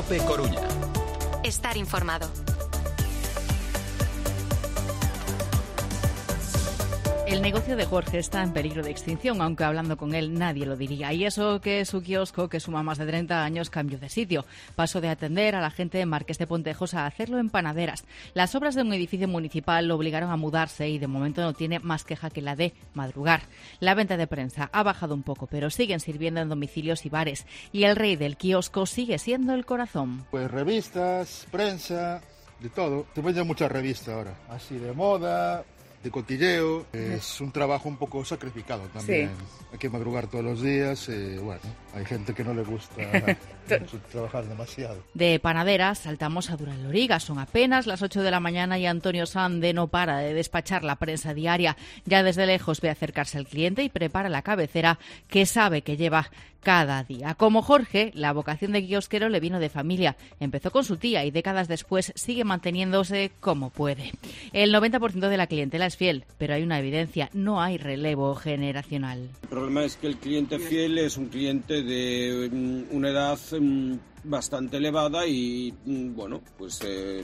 COPE Coruña. Estar informado. El negocio de Jorge está en peligro de extinción, aunque hablando con él nadie lo diría. Y eso que su kiosco, que suma más de 30 años, cambió de sitio. Pasó de atender a la gente en Marqués de Pontejos a hacerlo en Panaderas. Las obras de un edificio municipal lo obligaron a mudarse y de momento no tiene más queja que la de madrugar. La venta de prensa ha bajado un poco, pero siguen sirviendo en domicilios y bares. Y el rey del kiosco sigue siendo el corazón. Pues revistas, prensa, de todo. Te venden muchas revistas ahora, así de moda, de cotilleo. Es un trabajo un poco sacrificado también. Sí. Hay que madrugar todos los días. Bueno, hay gente que no le gusta trabajar demasiado. De Panaderas saltamos a Durán Loriga. Son apenas las 8 de la mañana y Antonio Sande no para de despachar la prensa diaria. Ya desde lejos ve acercarse al cliente y prepara la cabecera que sabe que lleva cada día. Como Jorge, la vocación de kiosquero le vino de familia. Empezó con su tía y décadas después sigue manteniéndose como puede. El 90% de la clientela es fiel, pero hay una evidencia: no hay relevo generacional. El problema es que el cliente fiel es un cliente de una edad bastante elevada y, bueno, pues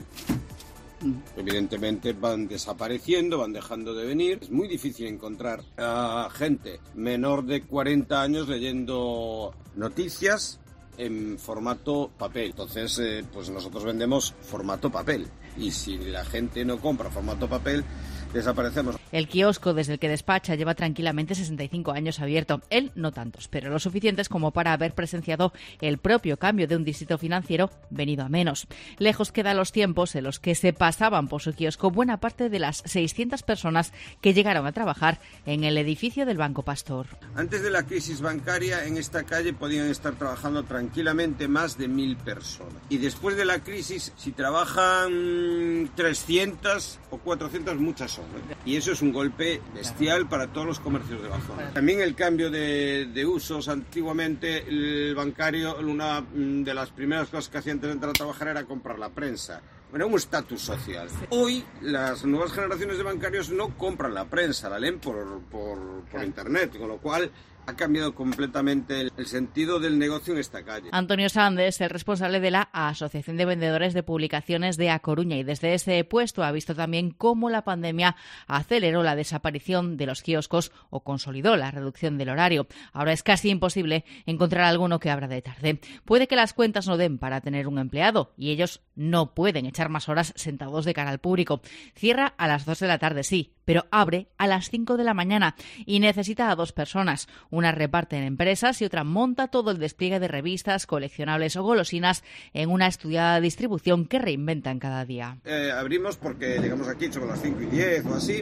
evidentemente van desapareciendo, van dejando de venir. Es muy difícil encontrar a gente menor de 40 años leyendo noticias en formato papel. Entonces, pues nosotros vendemos formato papel. Y si la gente no compra formato papel, desaparecemos. El kiosco desde el que despacha lleva tranquilamente 65 años abierto. Él no tantos, pero lo suficientes como para haber presenciado el propio cambio de un distrito financiero venido a menos. Lejos quedan los tiempos en los que se pasaban por su kiosco buena parte de las 600 personas que llegaron a trabajar en el edificio del Banco Pastor. Antes de la crisis bancaria, en esta calle podían estar trabajando tranquilamente más de 1000 personas. Y después de la crisis, si trabajan 300 o 400, muchas son. Y eso es un golpe bestial para todos los comercios de la zona. También el cambio de usos. Antiguamente el bancario, una de las primeras cosas que hacía antes de entrar a trabajar era comprar la prensa. Era un estatus social. Hoy las nuevas generaciones de bancarios no compran la prensa, la leen por internet, con lo cual ha cambiado completamente el sentido del negocio en esta calle. Antonio Sandes, el responsable de la Asociación de Vendedores de Publicaciones de A Coruña, y desde ese puesto ha visto también cómo la pandemia aceleró la desaparición de los kioscos o consolidó la reducción del horario. Ahora es casi imposible encontrar alguno que abra de tarde. Puede que las cuentas no den para tener un empleado y ellos no pueden echar más horas sentados de cara al público. Cierra a las 2 de la tarde, sí, pero abre a las 5 de la mañana y necesita a 2 personas. Una reparte en empresas y otra monta todo el despliegue de revistas, coleccionables o golosinas en una estudiada distribución que reinventan cada día. Abrimos porque llegamos aquí sobre las 5 y 10 o así.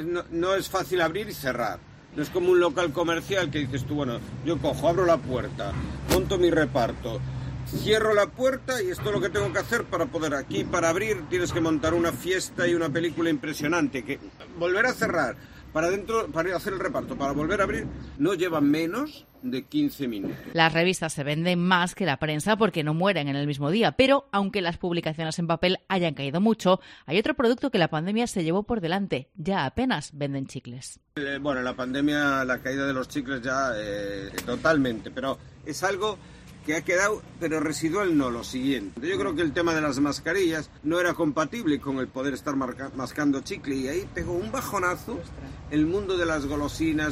No es fácil abrir y cerrar. No es como un local comercial que dices tú, bueno, yo cojo, abro la puerta, monto mi reparto, cierro la puerta y esto es lo que tengo que hacer para poder aquí, para abrir, tienes que montar una fiesta y una película impresionante, que volver a cerrar, para dentro, para hacer el reparto, para volver a abrir, no lleva menos de 15 minutos. Las revistas se venden más que la prensa porque no mueren en el mismo día, pero aunque las publicaciones en papel hayan caído mucho, hay otro producto que la pandemia se llevó por delante. Ya apenas venden chicles. Bueno, la pandemia, la caída de los chicles ya totalmente, pero es algo que ha quedado, pero residual no, lo siguiente. Yo creo que el tema de las mascarillas no era compatible con el poder estar mascando chicle y ahí pegó un bajonazo el mundo de las golosinas,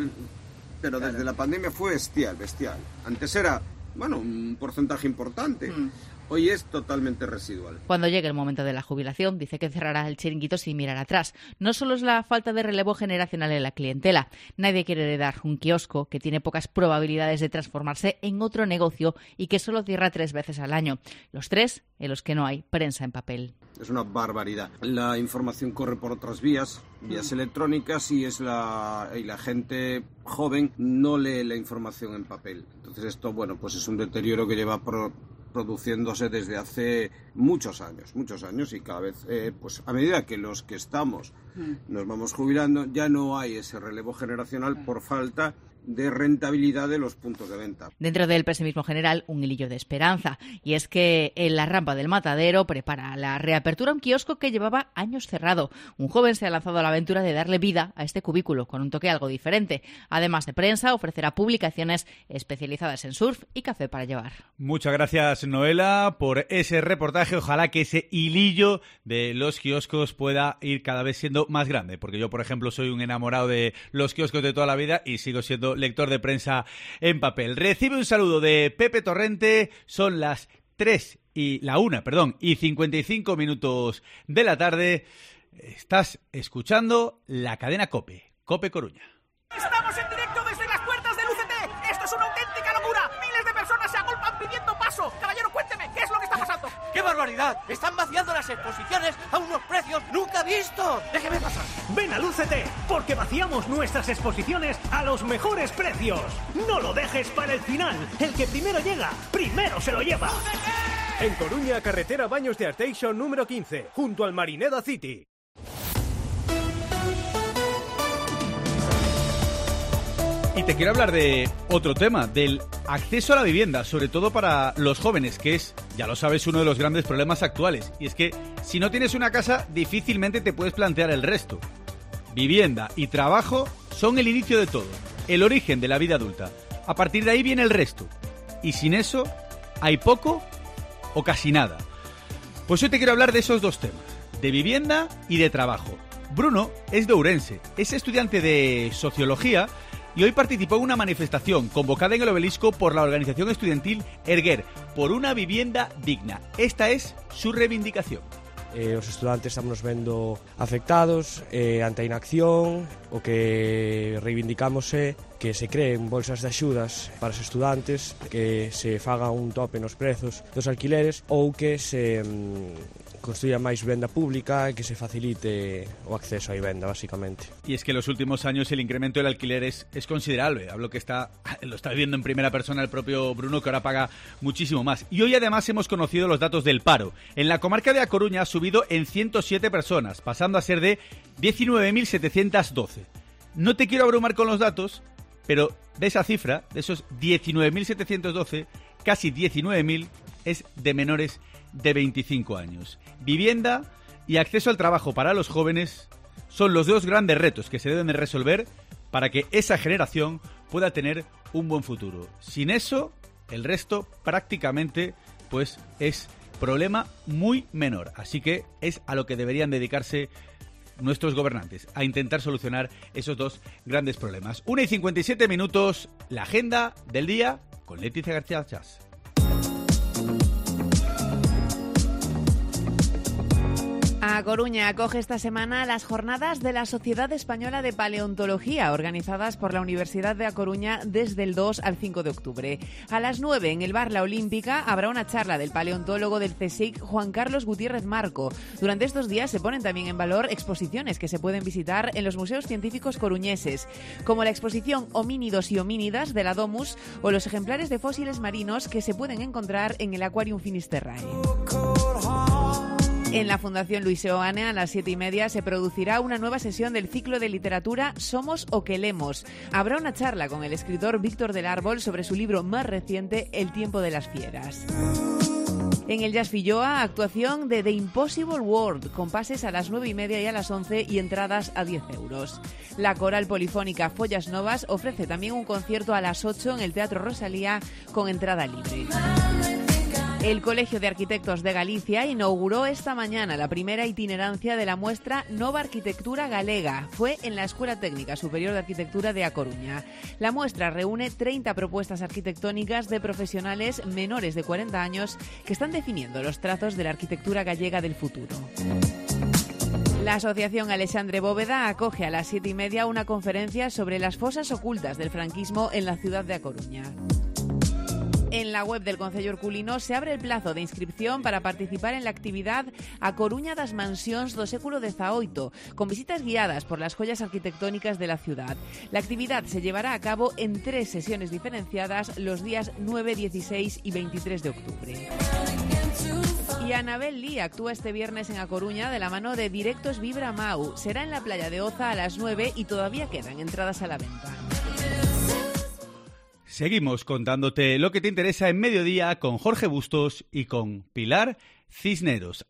pero desde la pandemia fue bestial. Antes era, bueno, un porcentaje importante. Hoy es totalmente residual. Cuando llegue el momento de la jubilación, dice que cerrará el chiringuito sin mirar atrás. No solo es la falta de relevo generacional en la clientela. Nadie quiere heredar un kiosco que tiene pocas probabilidades de transformarse en otro negocio y que solo cierra 3 veces al año. Los 3 en los que no hay prensa en papel. Es una barbaridad. La información corre por otras vías electrónicas y la gente joven no lee la información en papel. Entonces esto, bueno, pues es un deterioro que lleva produciéndose desde hace muchos años y cada vez, pues a medida que los que estamos nos vamos jubilando, ya no hay ese relevo generacional por falta de rentabilidad de los puntos de venta. Dentro del pesimismo general, un hilillo de esperanza, y es que en la rampa del Matadero prepara la reapertura un kiosco que llevaba años cerrado. Un joven se ha lanzado a la aventura de darle vida a este cubículo con un toque algo diferente. Además de prensa, ofrecerá publicaciones especializadas en surf y café para llevar. Muchas gracias, Noela, por ese reportaje. Ojalá que ese hilillo de los kioscos pueda ir cada vez siendo más grande, porque yo, por ejemplo, soy un enamorado de los kioscos de toda la vida y sigo siendo lector de prensa en papel. Recibe un saludo de Pepe Torrente. Son las 1:55 minutos de la tarde. Estás escuchando la cadena COPE, COPE Coruña. ¡Estamos en directo desde las puertas del UCT! ¡Esto es una auténtica locura! ¡Miles de personas se agolpan pidiendo paso! Caballero, cuénteme, ¿qué es lo que está pasando? ¡Qué barbaridad! ¡Están vaciando las exposiciones a unos precios nunca vistos! ¡Déjeme pasar! Ven al UCT, porque vaciamos nuestras exposiciones a los mejores precios. No lo dejes para el final. El que primero llega, primero se lo lleva. En Coruña, carretera Baños de Arteixo número 15, junto al Marineda City. Y te quiero hablar de otro tema, del acceso a la vivienda, sobre todo para los jóvenes, que es, ya lo sabes, uno de los grandes problemas actuales. Y es que si no tienes una casa, difícilmente te puedes plantear el resto. Vivienda y trabajo son el inicio de todo, el origen de la vida adulta. A partir de ahí viene el resto. Y sin eso, hay poco o casi nada. Pues hoy te quiero hablar de esos dos temas, de vivienda y de trabajo. Bruno es de Ourense, es estudiante de Sociología y hoy participó en una manifestación convocada en el Obelisco por la organización estudiantil Erguer por una vivienda digna. Esta es su reivindicación. Os estudantes estamos vendo afectados ante a inacción. O que reivindicamos é que se creen bolsas de axudas para os estudantes, que se faga un tope nos prezos dos alquileres ou que se construya máis vivenda pública e que se facilite o acceso á vivenda, basicamente. Y es que en los últimos años el incremento del alquiler es considerable. Hablo que lo está viviendo en primera persona el propio Bruno, que ahora paga muchísimo más. Y hoy además hemos conocido los datos del paro. En la comarca de A Coruña ha subido en 107 personas, pasando a ser de 19.712. No te quiero abrumar con los datos, pero de esa cifra, de esos 19.712, casi 19.000 es de menores de 25 años. Vivienda y acceso al trabajo para los jóvenes son los dos grandes retos que se deben de resolver para que esa generación pueda tener un buen futuro. Sin eso, el resto prácticamente pues es problema muy menor. Así que es a lo que deberían dedicarse nuestros gobernantes, a intentar solucionar esos dos grandes problemas. 1:57 minutos, la agenda del día con Leticia García Chas. A Coruña acoge esta semana las jornadas de la Sociedad Española de Paleontología, organizadas por la Universidad de A Coruña desde el 2 al 5 de octubre. A las 9, en el bar La Olímpica, habrá una charla del paleontólogo del CSIC, Juan Carlos Gutiérrez Marco. Durante estos días se ponen también en valor exposiciones que se pueden visitar en los museos científicos coruñeses, como la exposición Homínidos y Homínidas de la Domus o los ejemplares de fósiles marinos que se pueden encontrar en el Aquarium Finisterrae. En la Fundación Luis Seoane, a las 7:30, se producirá una nueva sesión del ciclo de literatura Somos o que lemos. Habrá una charla con el escritor Víctor del Árbol sobre su libro más reciente, El tiempo de las fieras. En el Jazz Filloa, actuación de The Impossible World, con pases a las 9:30 y a las 11 y entradas a 10 euros. La coral polifónica Follas Novas ofrece también un concierto a las 8 en el Teatro Rosalía con entrada libre. El Colegio de Arquitectos de Galicia inauguró esta mañana la primera itinerancia de la muestra Nova Arquitectura Galega. Fue en la Escuela Técnica Superior de Arquitectura de A Coruña. La muestra reúne 30 propuestas arquitectónicas de profesionales menores de 40 años que están definiendo los trazos de la arquitectura gallega del futuro. La Asociación Alexandre Bóveda acoge a las 7:30 una conferencia sobre las fosas ocultas del franquismo en la ciudad de A Coruña. En la web del Concello Herculino se abre el plazo de inscripción para participar en la actividad A Coruña das Mansións do século XVIII, con visitas guiadas por las joyas arquitectónicas de la ciudad. La actividad se llevará a cabo en 3 sesiones diferenciadas los días 9, 16 y 23 de octubre. Y Anabel Lee actúa este viernes en A Coruña de la mano de Directos Vibra Mau. Será en la playa de Oza a las 9 y todavía quedan entradas a la venta. Seguimos contándote lo que te interesa en Mediodía con Jorge Bustos y con Pilar Cisneros.